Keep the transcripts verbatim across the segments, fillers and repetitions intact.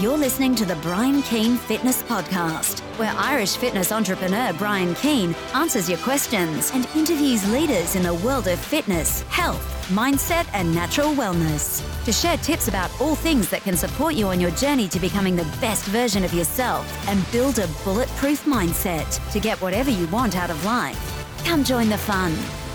You're listening to the Brian Keane Fitness Podcast, where Irish fitness entrepreneur Brian Keane answers your questions and interviews leaders in the world of fitness, health, mindset, and natural wellness to share tips about all things that can support you on your journey to becoming the best version of yourself and build a bulletproof mindset to get whatever you want out of life. Come join the fun.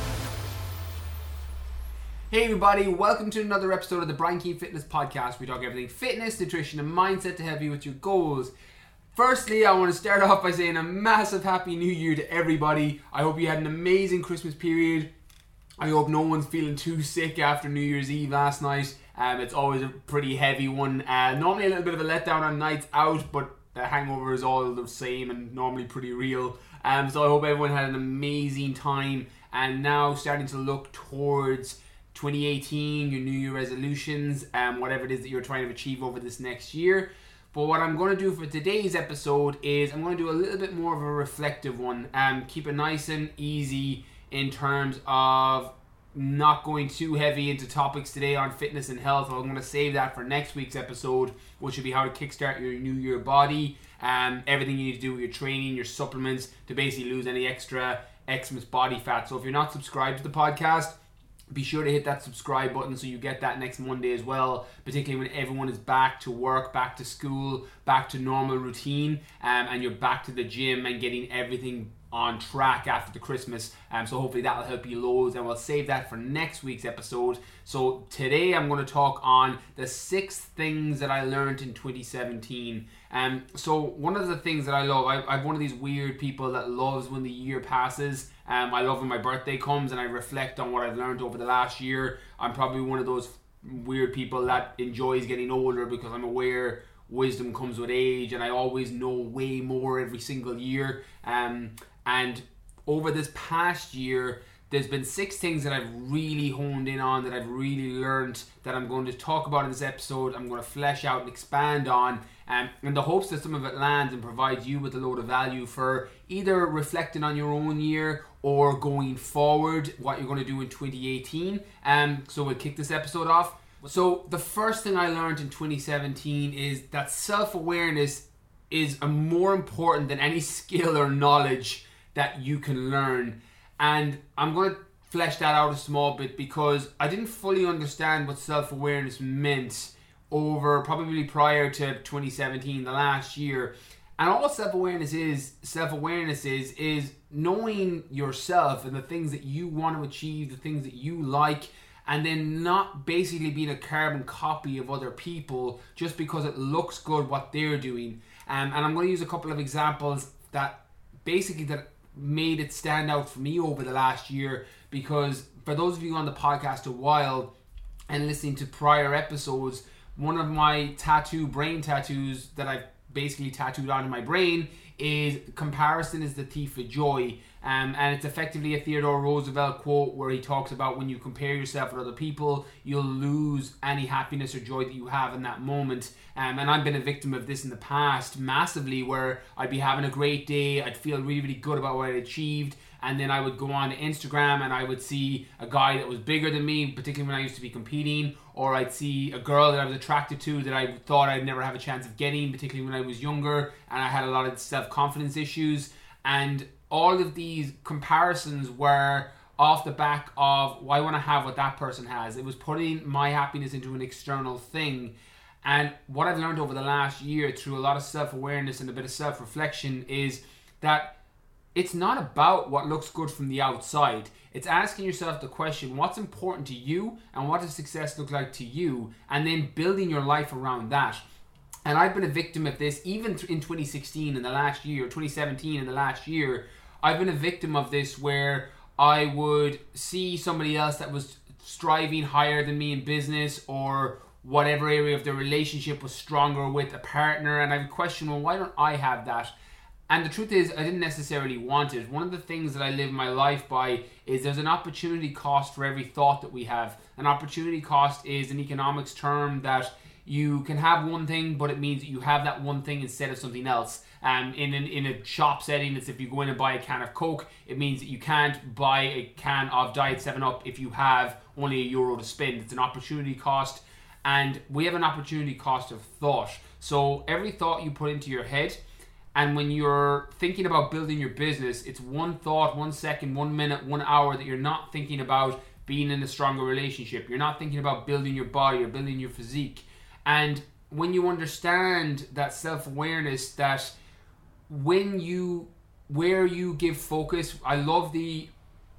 Hey everybody, welcome to another episode of the Brian Keane Fitness Podcast. We talk everything fitness, nutrition and mindset to help you with your goals. Firstly, I want to start off by saying a massive happy new year to everybody. I hope you had an amazing Christmas period. I hope no one's feeling too sick after New Year's Eve last night. Um, it's always a pretty heavy one. Uh, normally a little bit of a letdown on nights out, but the hangover is all the same and normally pretty real. Um, so I hope everyone had an amazing time and now starting to look towards twenty eighteen, your New Year resolutions, and um, whatever it is that you're trying to achieve over this next year. But what I'm going to do for today's episode is I'm going to do a little bit more of a reflective one and um, keep it nice and easy in terms of not going too heavy into topics today on fitness and health. I'm going to save that for next week's episode, which will be how to kickstart your New Year body and um, everything you need to do with your training, your supplements to basically lose any extra excess body fat. So if you're not subscribed to the podcast, be sure to hit that subscribe button so you get that next Monday as well, particularly when everyone is back to work, back to school, back to normal routine, um, and you're back to the gym and getting everything on track after the Christmas. Um, so hopefully that'll help you loads, and we'll save that for next week's episode. So today I'm going to talk on the six things that I learned in twenty seventeen. Um, so one of the things that I love, I, I'm one of these weird people that loves when the year passes. Um, I love when my birthday comes and I reflect on what I've learned over the last year. I'm probably one of those weird people that enjoys getting older because I'm aware wisdom comes with age and I always know way more every single year. Um, and over this past year, there's been six things that I've really honed in on, that I've really learned, that I'm going to talk about in this episode. I'm going to flesh out and expand on, um, in the hopes that some of it lands and provides you with a load of value for either reflecting on your own year or going forward, what you're going to do in twenty eighteen. Um, so we'll kick this episode off. So the first thing I learned in twenty seventeen is that self-awareness is a more important than any skill or knowledge that you can learn. And I'm going to flesh that out a small bit because I didn't fully understand what self-awareness meant over probably prior to twenty seventeen, the last year. And all self-awareness is, self-awareness is, is knowing yourself and the things that you want to achieve, the things that you like, and then not basically being a carbon copy of other people just because it looks good what they're doing. Um, and I'm going to use a couple of examples that basically that made it stand out for me over the last year, because for those of you on the podcast a while and listening to prior episodes, one of my tattoo, brain tattoos that I've basically tattooed onto my brain is comparison is the thief of joy. Um, and it's effectively a Theodore Roosevelt quote where he talks about when you compare yourself with other people, you'll lose any happiness or joy that you have in that moment. Um, and I've been a victim of this in the past massively, where I'd be having a great day, I'd feel really, really good about what I'd achieved, and then I would go on to Instagram and I would see a guy that was bigger than me, particularly when I used to be competing, or I'd see a girl that I was attracted to that I thought I'd never have a chance of getting, particularly when I was younger and I had a lot of self-confidence issues. And all of these comparisons were off the back of, well, I want to have what that person has. It was putting my happiness into an external thing. And what I've learned over the last year through a lot of self-awareness and a bit of self-reflection is that it's not about what looks good from the outside. It's asking yourself the question, what's important to you and what does success look like to you? And then building your life around that. And I've been a victim of this even in twenty sixteen in the last year, twenty seventeen in the last year. I've been a victim of this where I would see somebody else that was striving higher than me in business or whatever area of their relationship was stronger with a partner, and I would question, well, why don't I have that? And the truth is, I didn't necessarily want it. One of the things that I live my life by is there's an opportunity cost for every thought that we have. An opportunity cost is an economics term that you can have one thing, but it means that you have that one thing instead of something else. Um, in, an, in a shop setting, it's if you go in and buy a can of Coke, it means that you can't buy a can of Diet seven up if you have only a euro to spend. It's an opportunity cost. And we have an opportunity cost of thought. So every thought you put into your head, and when you're thinking about building your business, it's one thought, one second, one minute, one hour that you're not thinking about being in a stronger relationship. You're not thinking about building your body or building your physique. And when you understand that self-awareness, that when you, where you give focus, I love the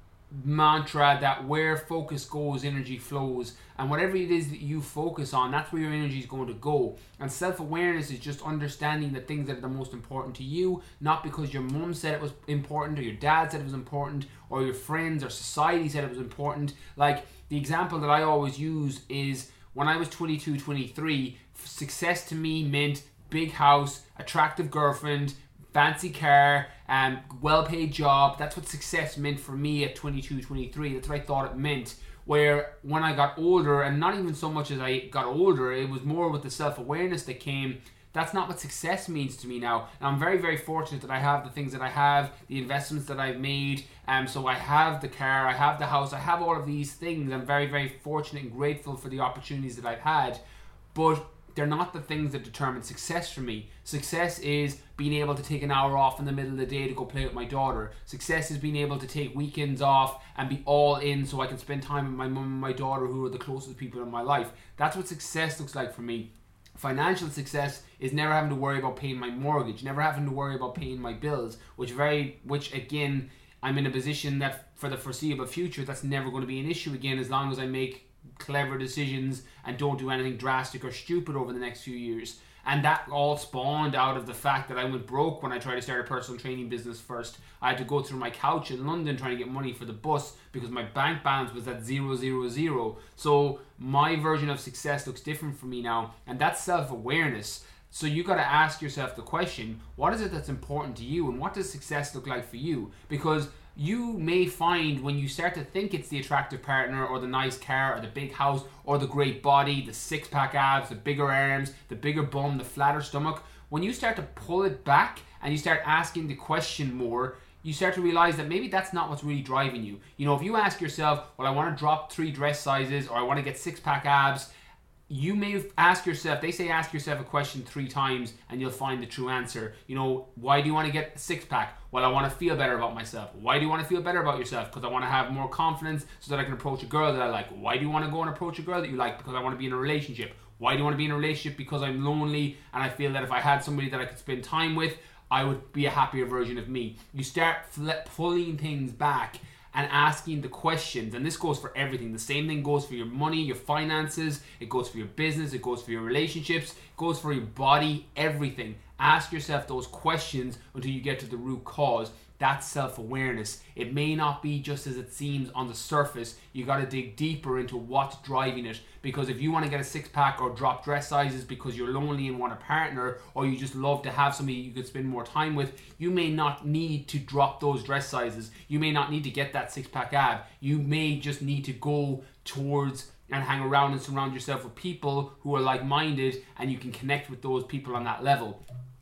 mantra that where focus goes, energy flows. And whatever it is that you focus on, that's where your energy is going to go. And self-awareness is just understanding the things that are the most important to you, not because your mum said it was important, or your dad said it was important, or your friends or society said it was important. Like, the example that I always use is when I was twenty-two, twenty-three, success to me meant big house, attractive girlfriend, fancy car, um, well-paid job. That's what success meant for me at twenty-two, twenty-three. That's what I thought it meant. Where when I got older, and not even so much as I got older, it was more with the self-awareness that came. That's not what success means to me now. And I'm very, very fortunate that I have the things that I have, the investments that I've made. Um, so I have the car, I have the house, I have all of these things. I'm very, very fortunate and grateful for the opportunities that I've had. But they're not the things that determine success for me. Success is being able to take an hour off in the middle of the day to go play with my daughter. Success is being able to take weekends off and be all in so I can spend time with my mum and my daughter, who are the closest people in my life. That's what success looks like for me. Financial success is never having to worry about paying my mortgage, never having to worry about paying my bills, which very, which again, I'm in a position that for the foreseeable future, that's never going to be an issue again, as long as I make clever decisions and don't do anything drastic or stupid over the next few years. And that all spawned out of the fact that I went broke when I tried to start a personal training business first. I had to go through my couch in London trying to get money for the bus because my bank balance was at zero, zero, zero. So my version of success looks different for me now, and that's self-awareness. So you got to ask yourself the question, what is it that's important to you, and what does success look like for you? Because you may find when you start to think it's the attractive partner, or the nice car, or the big house, or the great body, the six-pack abs, the bigger arms, the bigger bum, the flatter stomach, when you start to pull it back and you start asking the question more, you start to realize that maybe that's not what's really driving you. You know, if you ask yourself, well, I want to drop three dress sizes, or I want to get six-pack abs, you may ask yourself, they say ask yourself a question three times and you'll find the true answer. You know, why do you want to get a six-pack? Well, I want to feel better about myself. Why do you want to feel better about yourself? Because I want to have more confidence so that I can approach a girl that I like. Why do you want to go and approach a girl that you like? Because I want to be in a relationship. Why do you want to be in a relationship? Because I'm lonely and I feel that if I had somebody that I could spend time with, I would be a happier version of me. You start pulling things back and asking the questions, and this goes for everything. The same thing goes for your money, your finances, it goes for your business, it goes for your relationships, it goes for your body, everything. Ask yourself those questions until you get to the root cause. That's self-awareness. It may not be just as it seems on the surface. You got to dig deeper into what's driving it. Because if you want to get a six-pack or drop dress sizes because you're lonely and want a partner, or you just love to have somebody you could spend more time with, you may not need to drop those dress sizes. You may not need to get that six-pack ab. You may just need to go towards and hang around and surround yourself with people who are like-minded, and you can connect with those people on that level.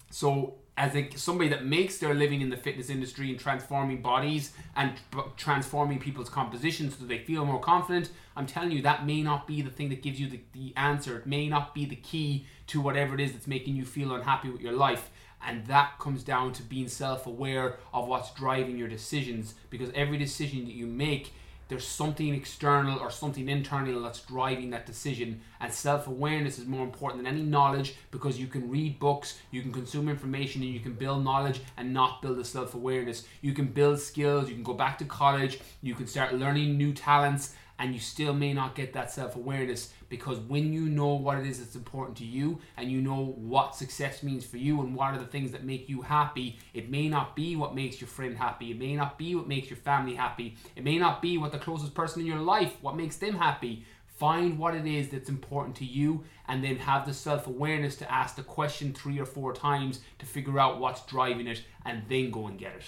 So as a, somebody that makes their living in the fitness industry and transforming bodies and b- transforming people's compositions so they feel more confident, I'm telling you that may not be the thing that gives you the, the answer. It may not be the key to whatever it is that's making you feel unhappy with your life. And that comes down to being self-aware of what's driving your decisions, because every decision that you make, there's something external or something internal that's driving that decision. And self-awareness is more important than any knowledge, because you can read books, you can consume information, and you can build knowledge and not build a self-awareness. You can build skills, you can go back to college, you can start learning new talents, and you still may not get that self-awareness, because when you know what it is that's important to you, and you know what success means for you and what are the things that make you happy, it may not be what makes your friend happy, it may not be what makes your family happy, it may not be what the closest person in your life, what makes them happy. Find what it is that's important to you, and then have the self-awareness to ask the question three or four times to figure out what's driving it, and then go and get it.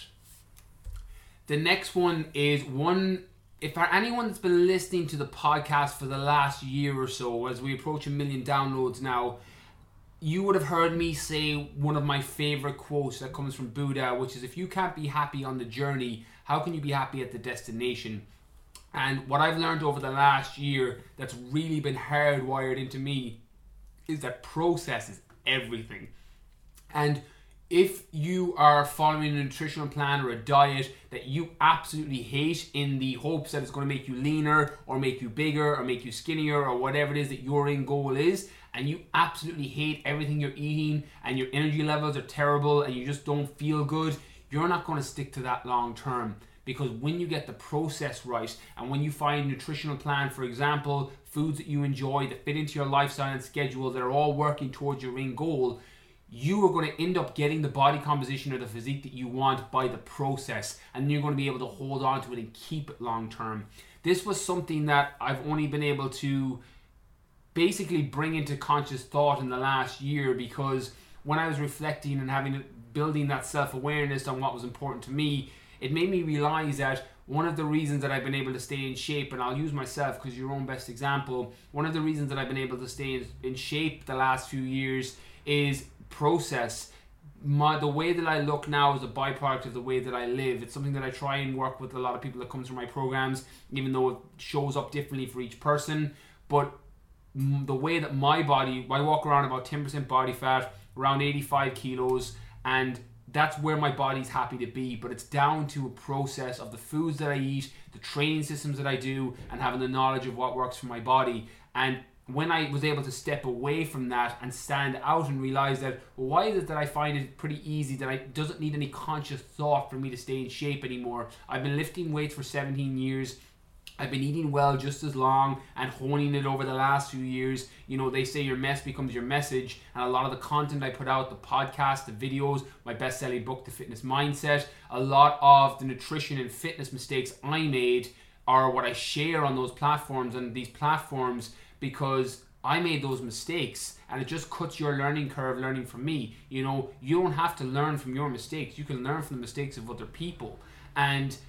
The next one is one... If anyone that's been listening to the podcast for the last year or so, as we approach a million downloads now, you would have heard me say one of my favorite quotes that comes from Buddha, which is, if you can't be happy on the journey, how can you be happy at the destination? And what I've learned over the last year that's really been hardwired into me is that process is everything. And if you are following a nutritional plan or a diet that you absolutely hate in the hopes that it's going to make you leaner or make you bigger or make you skinnier or whatever it is that your end goal is, and you absolutely hate everything you're eating and your energy levels are terrible and you just don't feel good, you're not going to stick to that long term. Because when you get the process right and when you find a nutritional plan, for example, foods that you enjoy that fit into your lifestyle and schedule that are all working towards your end goal, you are going to end up getting the body composition or the physique that you want by the process, and you're going to be able to hold on to it and keep it long term. This was something that I've only been able to basically bring into conscious thought in the last year, because when I was reflecting and having building that self-awareness on what was important to me, it made me realize that one of the reasons that I've been able to stay in shape, and I'll use myself because you're your own best example, one of the reasons that I've been able to stay in, in shape the last few years is process. My, the way that I look now is a byproduct of the way that I live. It's something that I try and work with a lot of people that come through my programs, even though it shows up differently for each person. But the way that my body, I walk around about ten percent body fat, around eighty-five kilos, and that's where my body's happy to be. But it's down to a process of the foods that I eat, the training systems that I do, and having the knowledge of what works for my body. And when I was able to step away from that and stand out and realize that, well, why is it that I find it pretty easy, that I, it doesn't need any conscious thought for me to stay in shape anymore? I've been lifting weights for seventeen years. I've been eating well just as long and honing it over the last few years. You know, they say your mess becomes your message, and a lot of the content I put out, the podcast, the videos, my best-selling book, The Fitness Mindset, a lot of the nutrition and fitness mistakes I made are what I share on those platforms, and these platforms, because I made those mistakes, and it just cuts your learning curve learning from me. You know, you don't have to learn from your mistakes. You can learn from the mistakes of other people. And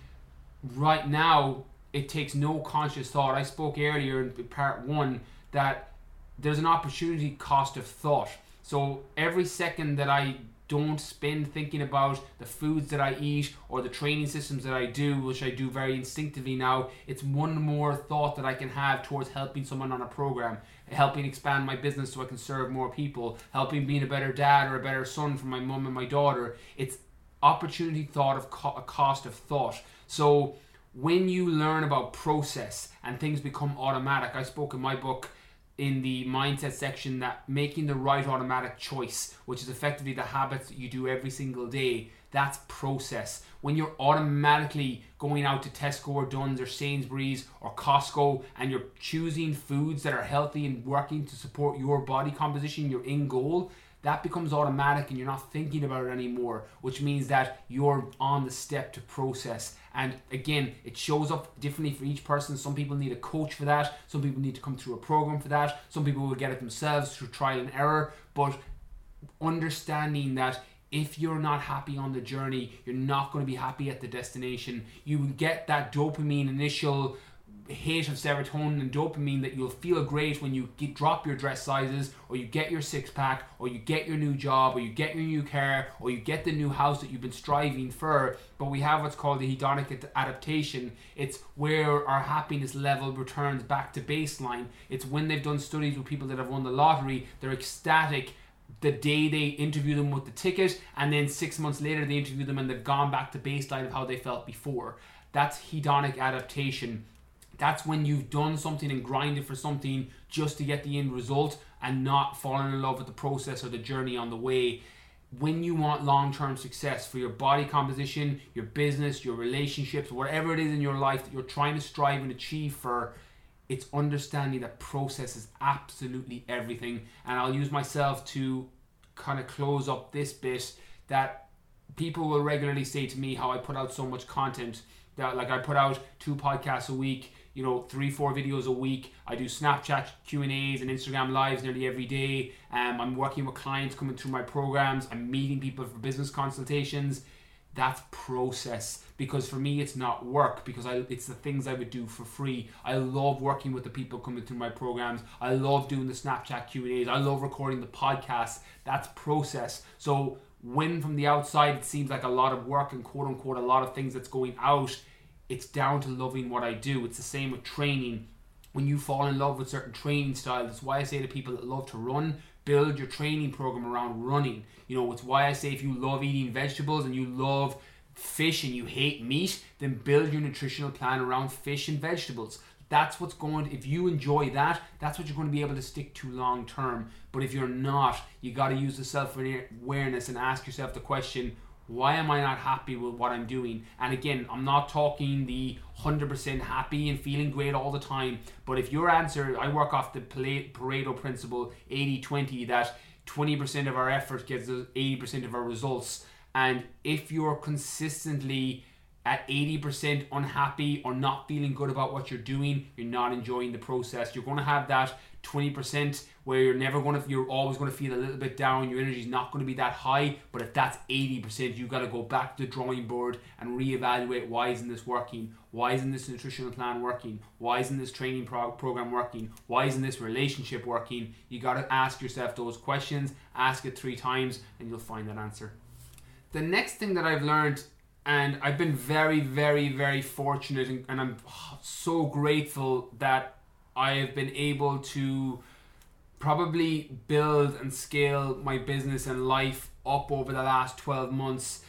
right now, it takes no conscious thought. I spoke earlier in part one that there's an opportunity cost of thought. So every second that I don't spend thinking about the foods that I eat or the training systems that I do, which I do very instinctively now, it's one more thought that I can have towards helping someone on a program, helping expand my business so I can serve more people, helping being a better dad or a better son for my mum and my daughter. It's opportunity thought of co- a cost of thought. So when you learn about process and things become automatic, I spoke in my book in the mindset section that making the right automatic choice, which is effectively the habits that you do every single day, that's process. When you're automatically going out to Tesco or Dunnes or Sainsbury's or Costco and you're choosing foods that are healthy and working to support your body composition, your end goal, that becomes automatic and you're not thinking about it anymore, which means that you're on the step to process. And again, it shows up differently for each person. Some people need a coach for that. Some people need to come through a program for that. Some people will get it themselves through trial and error. But understanding that if you're not happy on the journey, you're not going to be happy at the destination. You will get that dopamine initial hit of serotonin and dopamine that you'll feel great when you get, drop your dress sizes, or you get your six pack, or you get your new job, or you get your new car, or you get the new house that you've been striving for. But we have what's called the hedonic adaptation. It's where our happiness level returns back to baseline. It's when they've done studies with people that have won the lottery, they're ecstatic the day they interview them with the ticket, and then six months later they interview them and they've gone back to baseline of how they felt before. That's hedonic adaptation. That's when you've done something and grinded for something just to get the end result and not falling in love with the process or the journey on the way. When you want long-term success for your body composition, your business, your relationships, whatever it is in your life that you're trying to strive and achieve for, it's understanding that process is absolutely everything. And I'll use myself to kind of close up this bit, that people will regularly say to me how I put out so much content. That, like, I put out two podcasts a week, you know, three, four videos a week. I do Snapchat Q and A's and Instagram Lives nearly every day. Um, I'm working with clients coming through my programs. I'm meeting people for business consultations. That's process, because for me it's not work, because I, it's the things I would do for free. I love working with the people coming through my programs. I love doing the Snapchat Q and A's. I love recording the podcasts. That's process. So when from the outside it seems like a lot of work and quote unquote a lot of things that's going out, it's down to loving what I do. It's the same with training. When you fall in love with certain training styles, that's why I say to people that love to run, build your training program around running. You know, it's why I say if you love eating vegetables and you love fish and you hate meat, then build your nutritional plan around fish and vegetables. That's what's going to, if you enjoy that, that's what you're going to be able to stick to long term. But if you're not, you got to use the self-awareness and ask yourself the question, why am I not happy with what I'm doing? And again, I'm not talking the one hundred percent happy and feeling great all the time. But if your answer, I work off the Pareto principle, eighty twenty, that twenty percent of our effort gets us eighty percent of our results. And if you're consistently at eighty percent unhappy or not feeling good about what you're doing, you're not enjoying the process. You're going to have that twenty percent where you're never going to, you're always going to feel a little bit down. Your energy is not going to be that high. But if that's eighty percent, you've got to go back to the drawing board and reevaluate, why isn't this working? Why isn't this nutritional plan working? Why isn't this training pro- program working? Why isn't this relationship working? You got to ask yourself those questions. Ask it three times and you'll find that answer. The next thing that I've learned, and I've been very, very, very fortunate, and, and I'm so grateful that I have been able to probably build and scale my business and life up over the last twelve months.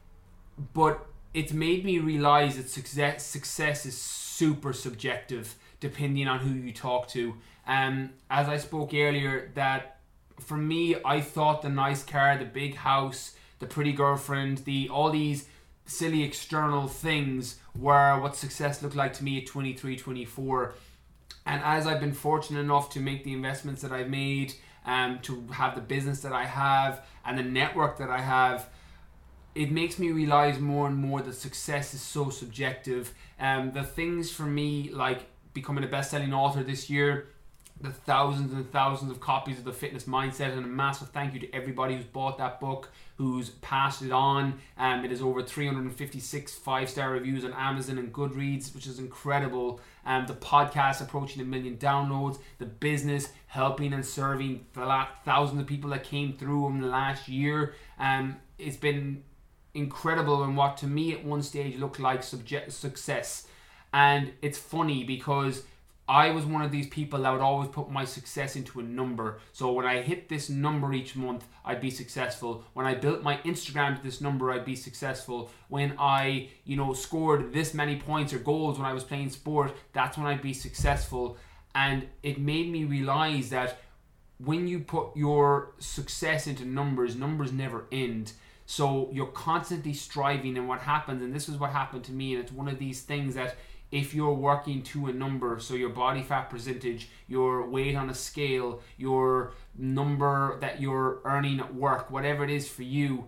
But it's made me realize that success, success is super subjective depending on who you talk to. Um, as I spoke earlier, that for me, I thought the nice car, the big house, the pretty girlfriend, the all these silly external things were what success looked like to me at twenty-three, twenty-four. And as I've been fortunate enough to make the investments that I've made, um, to have the business that I have and the network that I have, it makes me realize more and more that success is so subjective. Um, the things for me, like becoming a best-selling author this year, the thousands and thousands of copies of The Fitness Mindset, and a massive thank you to everybody who's bought that book, who's passed it on. Um, it is over three hundred fifty-six five-star reviews on Amazon and Goodreads, which is incredible. Um, the podcast approaching a million downloads, the business helping and serving the last thousands of people that came through in the last year. Um, it's been incredible, and what to me at one stage looked like subject success. And it's funny because I was one of these people that would always put my success into a number. So when I hit this number each month, I'd be successful. When I built my Instagram to this number, I'd be successful. When I, you know, scored this many points or goals when I was playing sport, that's when I'd be successful. And it made me realize that when you put your success into numbers, numbers never end. So you're constantly striving, and what happens, and this is what happened to me, and it's one of these things that if you're working to a number, so your body fat percentage, your weight on a scale, your number that you're earning at work, whatever it is for you,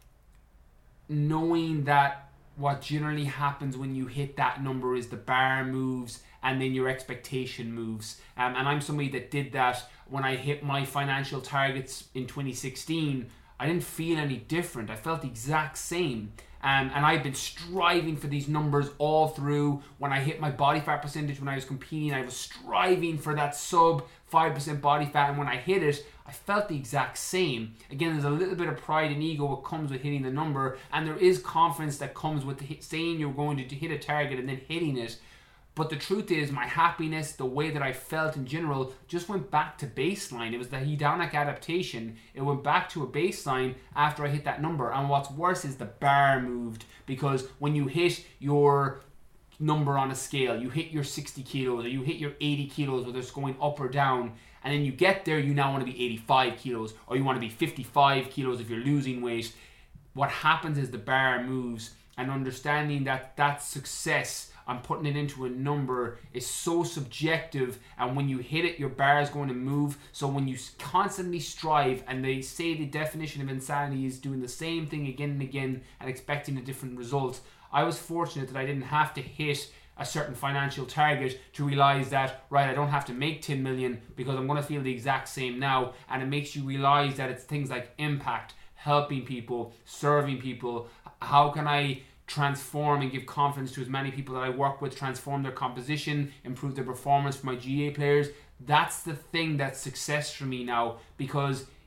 knowing that what generally happens when you hit that number is the bar moves and then your expectation moves. Um, and I'm somebody that did that when I hit my financial targets in twenty sixteen. I didn't feel any different. I felt the exact same. Um, and I've been striving for these numbers all through. When I hit my body fat percentage when I was competing, I was striving for that sub five percent body fat. And when I hit it, I felt the exact same. Again, there's a little bit of pride and ego that comes with hitting the number. And there is confidence that comes with hit, saying you're going to hit a target and then hitting it. But the truth is, my happiness, the way that I felt in general, just went back to baseline. It was the hedonic adaptation. It went back to a baseline after I hit that number. And what's worse is the bar moved, because when you hit your number on a scale, you hit your sixty kilos or you hit your eighty kilos, whether it's going up or down, and then you get there, you now want to be eighty-five kilos, or you want to be fifty-five kilos if you're losing weight. What happens is the bar moves, and understanding that that success, I'm putting it into a number, is so subjective, and when you hit it, your bar is going to move. So when you constantly strive, and they say the definition of insanity is doing the same thing again and again and expecting a different result. I was fortunate that I didn't have to hit a certain financial target to realize that, right, I don't have to make ten million because I'm going to feel the exact same now. And it makes you realize that it's things like impact, helping people, serving people. How can I transform and give confidence to as many people that I work with, transform their composition, improve their performance for my G A players? That's the thing that's success for me now, because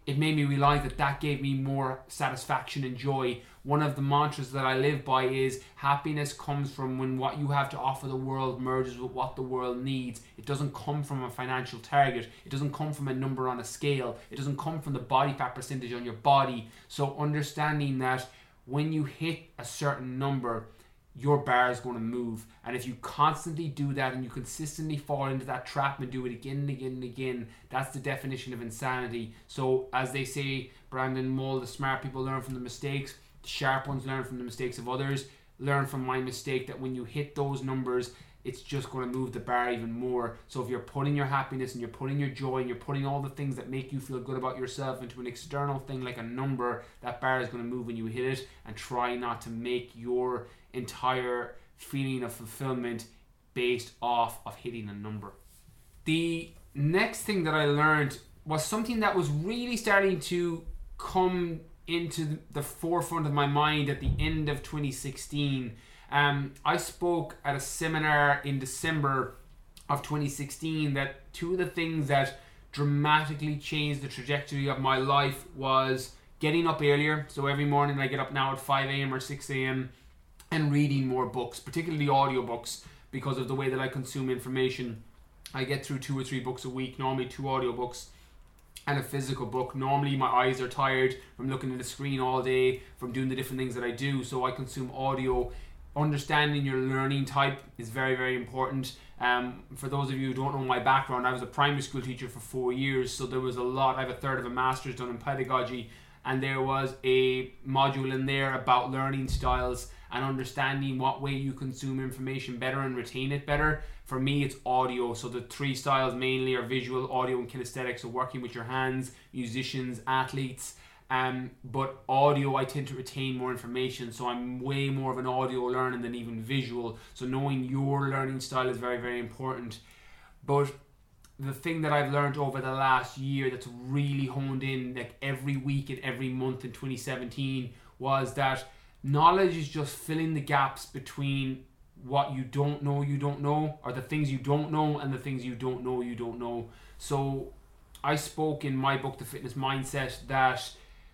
it made me realize that that gave me more satisfaction and joy. One of the mantras that I live by is happiness comes from when what you have to offer the world merges with what the world needs. It doesn't come from a financial target. It doesn't come from a number on a scale. It doesn't come from the body fat percentage on your body. So understanding that when you hit a certain number, your bar is going to move. And if you constantly do that and you consistently fall into that trap and do it again and again and again, that's the definition of insanity. So as they say, Brandon Mull, the smart people learn from the mistakes, the sharp ones learn from the mistakes of others. Learn from my mistake that when you hit those numbers, it's just going to move the bar even more. So if you're putting your happiness and you're putting your joy and you're putting all the things that make you feel good about yourself into an external thing like a number, that bar is going to move when you hit it. And try not to make your entire feeling of fulfillment based off of hitting a number. The next thing that I learned was something that was really starting to come into the forefront of my mind at the end of twenty sixteen. Um, I spoke at a seminar in December of twenty sixteen that two of the things that dramatically changed the trajectory of my life was getting up earlier. So every morning I get up now at five a.m. or six a.m. and reading more books, particularly audiobooks, because of the way that I consume information. I get through two or three books a week, normally two audiobooks and a physical book. Normally my eyes are tired from looking at the screen all day, from doing the different things that I do, so I consume audio. Understanding your learning type is very, very important. Um, for those of you who don't know my background, I was a primary school teacher for four years, so there was a lot. I have a third of a master's done in pedagogy, and there was a module in there about learning styles and understanding what way you consume information better and retain it better. For me, it's audio. So the three styles mainly are visual, audio, and kinesthetic. So working with your hands, musicians, athletes. Um, but audio, I tend to retain more information. So I'm way more of an audio learner than even visual. So knowing your learning style is very, very important. But the thing that I've learned over the last year that's really honed in like every week and every month in twenty seventeen was that knowledge is just filling the gaps between what you don't know you don't know, or the things you don't know and the things you don't know you don't know. So I spoke in my book, The Fitness Mindset, that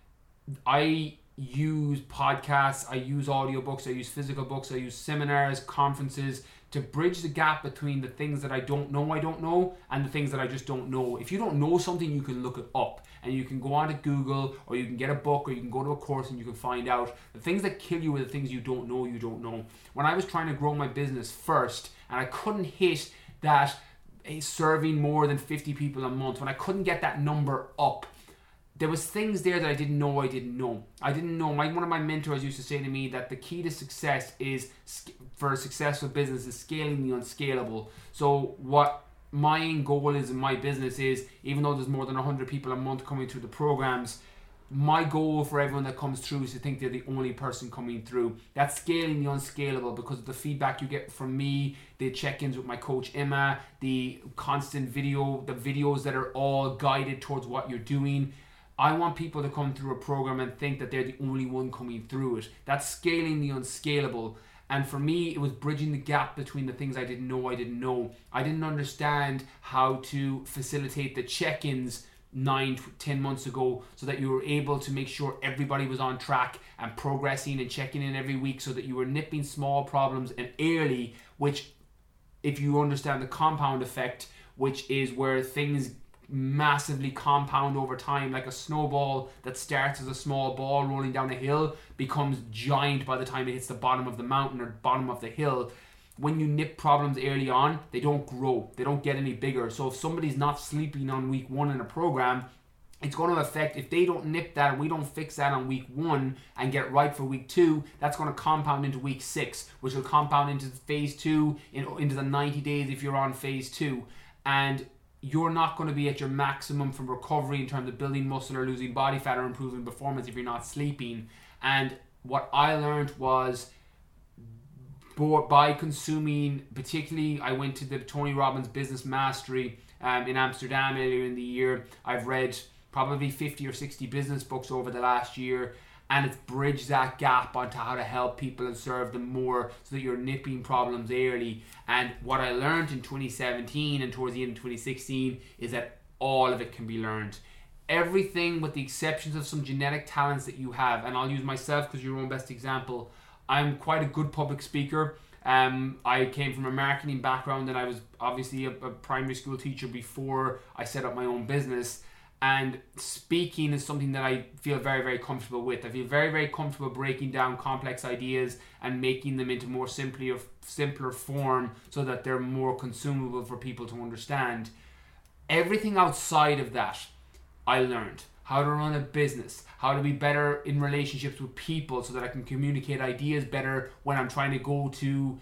I use podcasts, I use audiobooks, I use physical books, I use seminars, conferences to bridge the gap between the things that I don't know I don't know and the things that I just don't know. If you don't know something, you can look it up and you can go on to Google, or you can get a book, or you can go to a course and you can find out. The things that kill you are the things you don't know you don't know. When I was trying to grow my business first and I couldn't hit that serving more than fifty people a month, when I couldn't get that number up, there was things there that I didn't know I didn't know. I didn't know. My, one of my mentors used to say to me that the key to success is, for a successful business, is scaling the unscalable. So what my end goal is in my business is, even though there's more than one hundred people a month coming through the programs, my goal for everyone that comes through is to think they're the only person coming through. That's scaling the unscalable because of the feedback you get from me, the check-ins with my coach Emma, the constant video, the videos that are all guided towards what you're doing. I want people to come through a program and think that they're the only one coming through it. That's scaling the unscalable. And for me, it was bridging the gap between the things I didn't know I didn't know. I didn't understand how to facilitate the check-ins nine, ten months ago so that you were able to make sure everybody was on track and progressing and checking in every week, so that you were nipping small problems and early, which, if you understand the compound effect, which is where things massively compound over time, like a snowball that starts as a small ball rolling down a hill becomes giant by the time it hits the bottom of the mountain or bottom of the hill. When you nip problems early on, they don't grow, they don't get any bigger. So if somebody's not sleeping on week one in a program, it's going to affect, if they don't nip that and we don't fix that on week one and get right for week two, that's going to compound into week six, which will compound into phase two, in, into the ninety days if you're on phase two. And you're not going to be at your maximum from recovery in terms of building muscle or losing body fat or improving performance if you're not sleeping. And what I learned was, by consuming, particularly I went to the Tony Robbins Business Mastery um, in Amsterdam earlier in the year. I've read probably fifty or sixty business books over the last year, and it's bridged that gap onto how to help people and serve them more so that you're nipping problems early. And what I learned in twenty seventeen and towards the end of twenty sixteen is that all of it can be learned. everything with the exceptions of some genetic talents that you have, and I'll use myself because you're your own best example. I'm quite a good public speaker. Um, I came from a marketing background, and I was obviously a, a primary school teacher before I set up my own business. And speaking is something that I feel very, very comfortable with. I feel very, very comfortable breaking down complex ideas and making them into more simpler, simpler form so that they're more consumable for people to understand. Everything outside of that, I learned. How to run a business, how to be better in relationships with people so that I can communicate ideas better when I'm trying to go to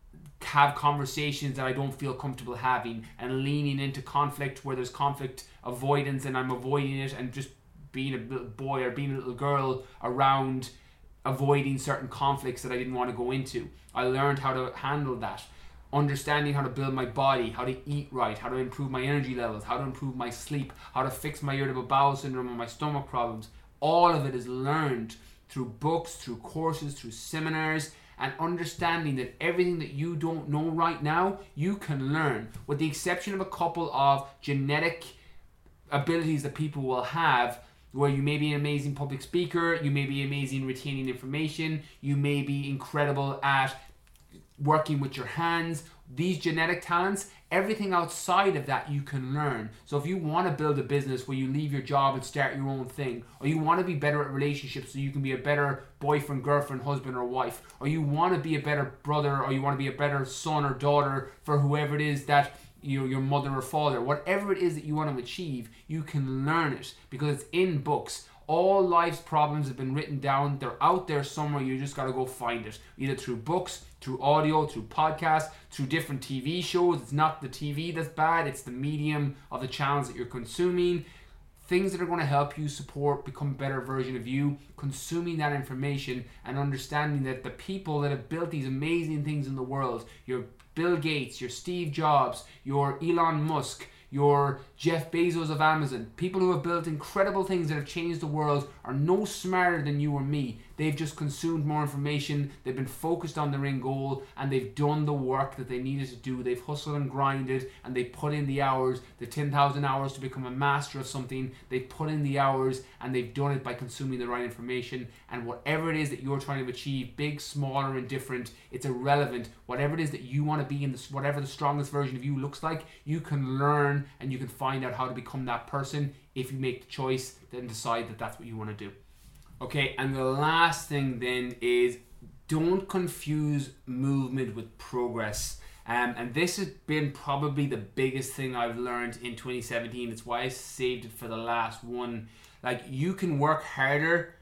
have conversations that I don't feel comfortable having, and leaning into conflict where there's conflict avoidance and I'm avoiding it, and just being a little boy or being a little girl around avoiding certain conflicts that I didn't want to go into. I learned how to handle that. Understanding how to build my body, how to eat right, how to improve my energy levels, how to improve my sleep, how to fix my irritable bowel syndrome and my stomach problems. All of it is learned through books, through courses, through seminars, and understanding that everything that you don't know right now, you can learn, with the exception of a couple of genetic abilities that people will have, where you may be an amazing public speaker, you may be amazing retaining information, you may be incredible at working with your hands. These genetic talents, everything outside of that you can learn. So if you want to build a business where you leave your job and start your own thing, or you want to be better at relationships so you can be a better boyfriend, girlfriend, husband or wife, or you want to be a better brother, or you want to be a better son or daughter for whoever it is that you, your mother or father, whatever it is that you want to achieve, you can learn it because it's in books. All life's problems have been written down. They're out there somewhere. You just got to go find it, either through books, through audio, through podcasts, through different T V shows. It's not the T V that's bad. It's the medium of the channels that you're consuming. Things that are going to help you support, become a better version of you, consuming that information and understanding that the people that have built these amazing things in the world, your Bill Gates, your Steve Jobs, your Elon Musk, your Jeff Bezos of Amazon, people who have built incredible things that have changed the world, are no smarter than you or me. They've just consumed more information, they've been focused on their end goal, and they've done the work that they needed to do. They've hustled and grinded, and they put in the hours, the ten thousand hours to become a master of something. They've put in the hours, and they've done it by consuming the right information. And whatever it is that you're trying to achieve, big, small, or indifferent, it's irrelevant. Whatever it is that you want to be in, this, whatever the strongest version of you looks like, you can learn and you can find out how to become that person if you make the choice and decide that that's what you want to do. Okay, and the last thing then is, don't confuse movement with progress. Um, and this has been probably the biggest thing I've learned in twenty seventeen. It's why I saved it for the last one. Like, you can work harder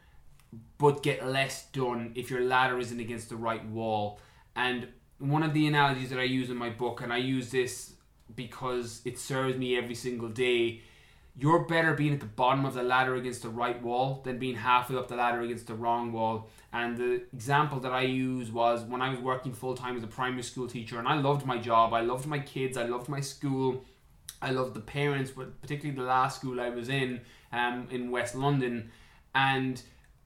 but get less done if your ladder isn't against the right wall. And one of the analogies that I use in my book, and I use this because it serves me every single day, you're better being at the bottom of the ladder against the right wall than being halfway up the ladder against the wrong wall. And the example that I use was when I was working full-time as a primary school teacher, and I loved my job, I loved my kids, I loved my school, I loved the parents, but particularly the last school I was in, um, in West London. And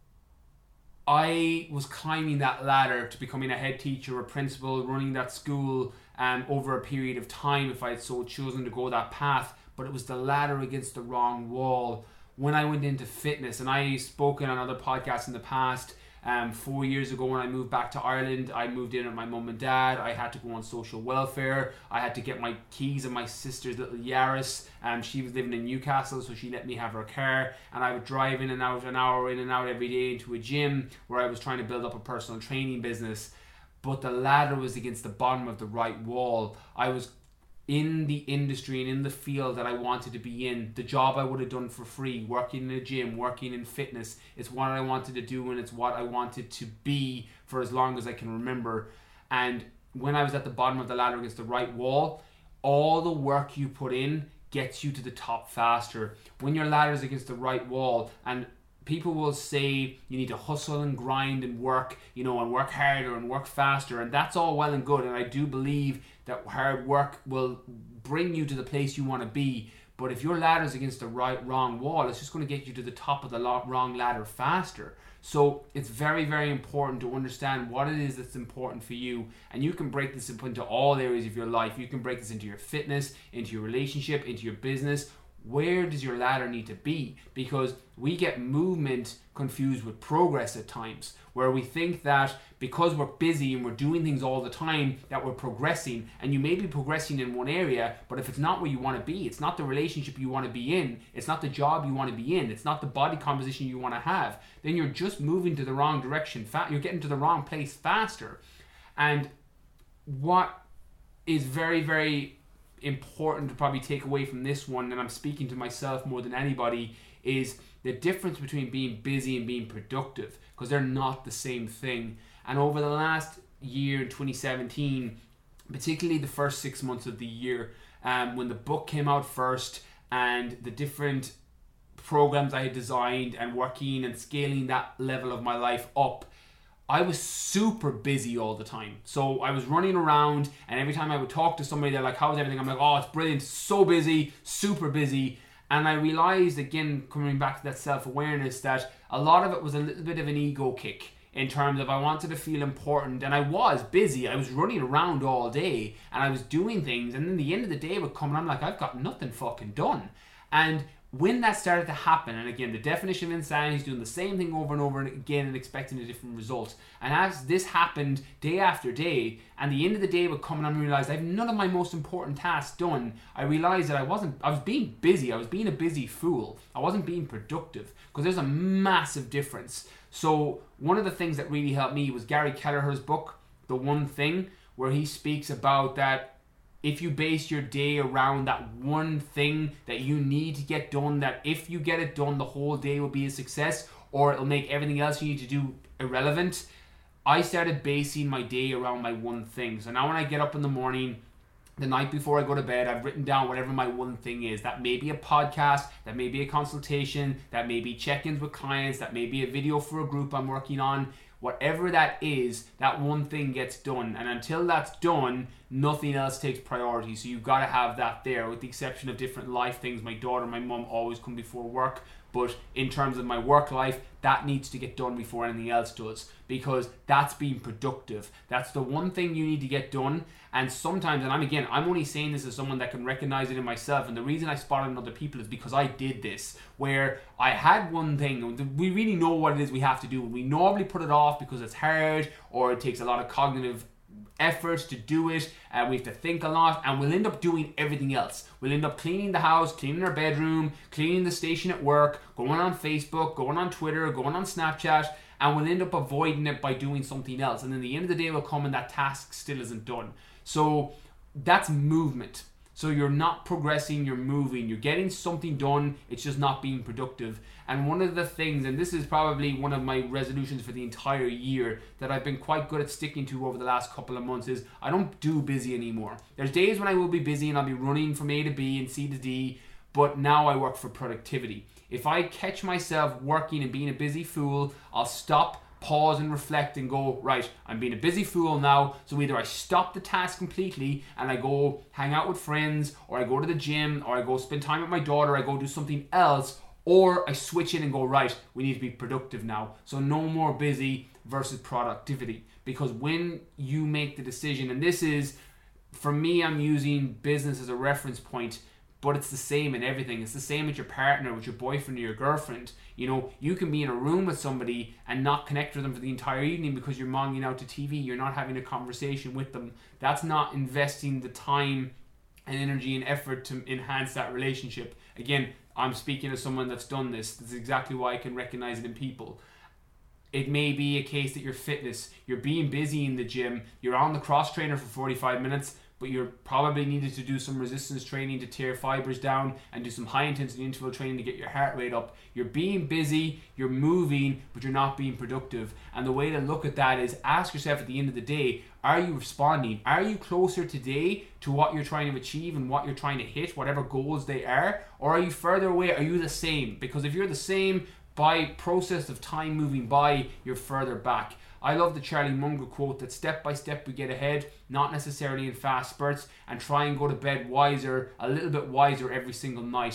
I was climbing that ladder to becoming a head teacher, a principal, running that school um, over a period of time if I had so chosen to go that path. But it was the ladder against the wrong wall. When I went into fitness, and I've spoken on other podcasts in the past, um, four years ago when I moved back to Ireland, I moved in with my mum and dad. I had to go on social welfare. I had to get my keys of my sister's little Yaris. Um, she was living in Newcastle, so she let me have her car. And I would drive in and out, an hour in and out every day into a gym where I was trying to build up a personal training business. But the ladder was against the bottom of the right wall. I was in the industry and in the field that I wanted to be in. The job I would have done for free, working in a gym, working in fitness. It's what I wanted to do, and it's what I wanted to be for as long as I can remember. And when I was at the bottom of the ladder against the right wall, all the work you put in gets you to the top faster. When your ladder is against the right wall, and people will say you need to hustle and grind and work, you know, and work harder and work faster, and that's all well and good, and I do believe that hard work will bring you to the place you want to be. But if your ladder is against the right wrong wall, it's just going to get you to the top of the wrong ladder faster. So it's very, very important to understand what it is that's important for you. And you can break this up into all areas of your life. You can break this into your fitness, into your relationship, into your business. where does your ladder need to be? Because we get movement confused with progress at times, where we think that because we're busy and we're doing things all the time that we're progressing, and you may be progressing in one area, but if it's not where you want to be, it's not the relationship you want to be in, it's not the job you want to be in, it's not the body composition you want to have, then you're just moving to the wrong direction. You're getting to the wrong place faster. And what is very, very important to probably take away from this one, and I'm speaking to myself more than anybody, is the difference between being busy and being productive, because they're not the same thing. And over the last year in twenty seventeen, particularly the first six months of the year, um, when the book came out first and the different programs I had designed and working and scaling that level of my life up, I was super busy all the time. So I was running around, and every time I would talk to somebody, they're like, how's everything? I'm like, oh, it's brilliant, so busy, super busy. And I realized, again, coming back to that self-awareness, that a lot of it was a little bit of an ego kick, in terms of I wanted to feel important, and I was busy. I was running around all day, and I was doing things, and then the end of the day would come, and I'm like, I've got nothing fucking done. And when that started to happen, and again, the definition of insanity is doing the same thing over and over again and expecting a different result. And as this happened day after day, and the end of the day would come, and I realized I have none of my most important tasks done, I realized that I wasn't, I was being busy. I was being a busy fool. I wasn't being productive, because there's a massive difference. So one of the things that really helped me was Gary Kelleher's book, The One Thing, where he speaks about that if you base your day around that one thing that you need to get done, that if you get it done, the whole day will be a success, or it'll make everything else you need to do irrelevant. I started basing my day around my one thing. So now when I get up in the morning, the night before I go to bed, I've written down whatever my one thing is. That may be a podcast, that may be a consultation, that may be check-ins with clients, that may be a video for a group I'm working on. Whatever that is, that one thing gets done. And until that's done, nothing else takes priority. So you've got to have that there, with the exception of different life things. My daughter and my mum always come before work. But in terms of my work life, that needs to get done before anything else does, because that's being productive. That's the one thing you need to get done. And sometimes, and I'm again, I'm only saying this as someone that can recognize it in myself, and the reason I spot it in other people is because I did this, where I had one thing, we really know what it is we have to do. We normally put it off because it's hard, or it takes a lot of cognitive efforts to do it, and we have to think a lot, and we'll end up doing everything else. We'll end up cleaning the house, cleaning our bedroom, cleaning the station at work, going on Facebook, going on Twitter, going on Snapchat, and we'll end up avoiding it by doing something else. And then the end of the day will come and that task still isn't done. So that's movement. So you're not progressing, you're moving, you're getting something done, it's just not being productive. And one of the things, and this is probably one of my resolutions for the entire year that I've been quite good at sticking to over the last couple of months, is I don't do busy anymore. There's days when I will be busy and I'll be running from A to B and C to D, but now I work for productivity. If I catch myself working and being a busy fool, I'll stop, pause and reflect and go, right, I'm being a busy fool now. So either I stop the task completely and I go hang out with friends, or I go to the gym, or I go spend time with my daughter, I go do something else, or I switch in and go, right, we need to be productive now. So no more busy versus productivity. Because when you make the decision, and this is, for me, I'm using business as a reference point, but it's the same in everything. It's the same with your partner, with your boyfriend or your girlfriend. You know, you can be in a room with somebody and not connect with them for the entire evening because you're monging out to T V. You're not having a conversation with them. That's not investing the time and energy and effort to enhance that relationship. Again, I'm speaking as someone that's done this. This is exactly why I can recognize it in people. It may be a case that your fitness, you're being busy in the gym, you're on the cross trainer for forty-five minutes, but you're probably needed to do some resistance training to tear fibers down and do some high intensity interval training to get your heart rate up. You're being busy, you're moving, but you're not being productive. And the way to look at that is ask yourself at the end of the day, are you responding? Are you closer today to what you're trying to achieve and what you're trying to hit, whatever goals they are? Or are you further away? Are you the same? Because if you're the same, by process of time moving by, you're further back. I love the Charlie Munger quote that step by step we get ahead, not necessarily in fast spurts, and try and go to bed wiser, a little bit wiser every single night.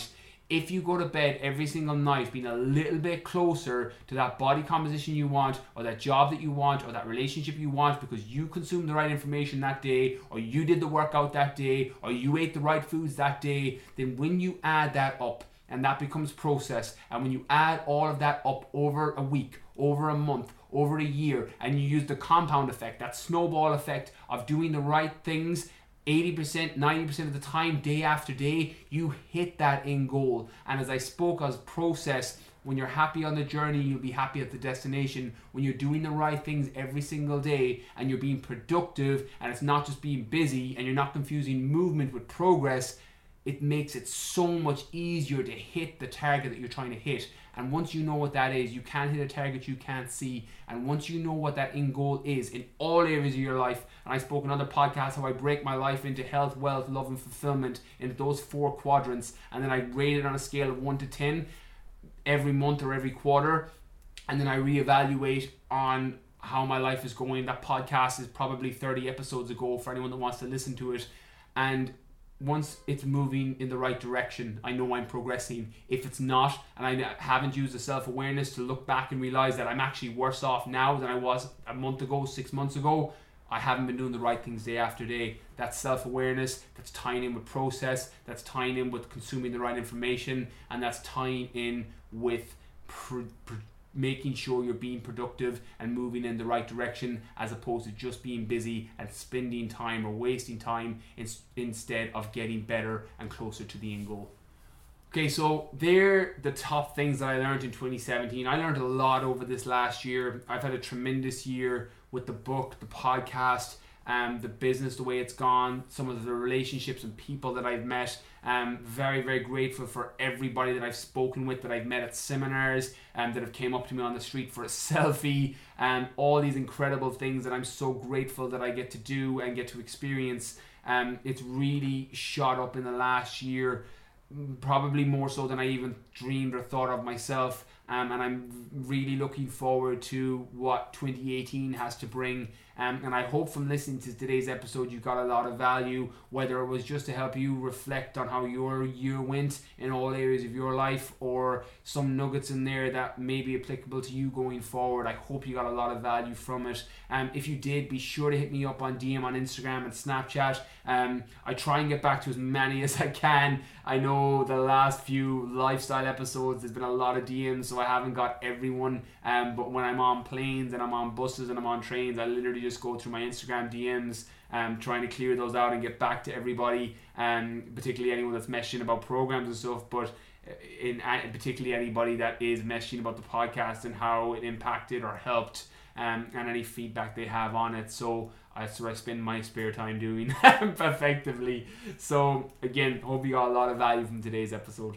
if you go to bed every single night being a little bit closer to that body composition you want, or that job that you want, or that relationship you want, because you consumed the right information that day, or you did the workout that day, or you ate the right foods that day, then when you add that up and that becomes process, and when you add all of that up over a week, over a month, over a year, and you use the compound effect, that snowball effect of doing the right things eighty percent, ninety percent of the time, day after day, you hit that end goal. And as I spoke as process, when you're happy on the journey, you'll be happy at the destination. When you're doing the right things every single day and you're being productive, and it's not just being busy, and you're not confusing movement with progress, it makes it so much easier to hit the target that you're trying to hit. And once you know what that is, you can't hit a target you can't see. And once you know what that end goal is in all areas of your life, and I spoke in other podcasts how I break my life into health, wealth, love, and fulfillment into those four quadrants, and then I rate it on a scale of one to ten every month or every quarter, and then I reevaluate on how my life is going. That podcast is probably thirty episodes ago for anyone that wants to listen to it. And once it's moving in the right direction, I know I'm progressing. If it's not, and I haven't used the self-awareness to look back and realize that I'm actually worse off now than I was a month ago, six months ago, I haven't been doing the right things day after day. That's self-awareness, that's tying in with process, that's tying in with consuming the right information, and that's tying in with pr- pr- making sure you're being productive and moving in the right direction, as opposed to just being busy and spending time or wasting time in, instead of getting better and closer to the end goal. Okay, so they're the top things that I learned in twenty seventeen. I learned a lot over this last year. I've had a tremendous year with the book, the podcast, um, the business, the way it's gone, some of the relationships and people that I've met. Um, very, very grateful for everybody that I've spoken with, that I've met at seminars, and um, that have came up to me on the street for a selfie, and um, all these incredible things that I'm so grateful that I get to do and get to experience. Um, it's really shot up in the last year, probably more so than I even dreamed or thought of myself. Um, and I'm really looking forward to what twenty eighteen has to bring. Um, and I hope from listening to today's episode you got a lot of value, whether it was just to help you reflect on how your year went in all areas of your life, or some nuggets in there that may be applicable to you going forward. I hope you got a lot of value from it. Um, if you did, be sure to hit me up on D M on Instagram and Snapchat. Um, I try and get back to as many as I can. I know the last few lifestyle episodes, there's been a lot of D Ms, so I haven't got everyone. Um, but when I'm on planes and I'm on buses and I'm on trains, I literally just go through my Instagram D Ms, um, trying to clear those out and get back to everybody, um, particularly anyone that's messaging about programs and stuff, but in, in particularly anybody that is messaging about the podcast and how it impacted or helped, um, and any feedback they have on it. So that's what I spend my spare time doing effectively. So again, hope you got a lot of value from today's episode.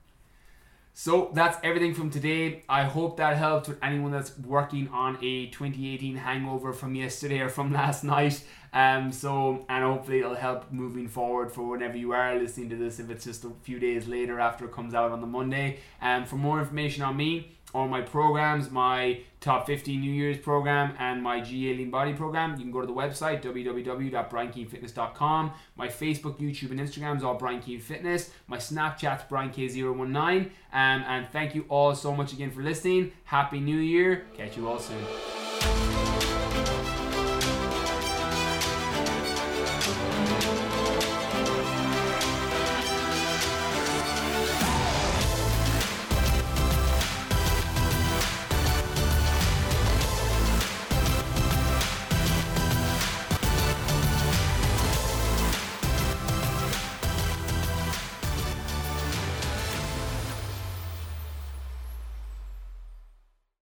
So that's everything from today. I hope that helped with anyone that's working on a twenty eighteen hangover from yesterday or from last night. Um, so, and hopefully it'll help moving forward for whenever you are listening to this, if it's just a few days later after it comes out on the Monday. Um, for more information on me, or my programs, my Top fifteen New Year's program and my G A Lean Body program, you can go to the website w w w dot brian keane fitness dot com. My Facebook, YouTube, and Instagram is all Brian Keane Fitness. My Snapchat's brian k zero one nine. Um, and thank you all so much again for listening. Happy New Year. Catch you all soon.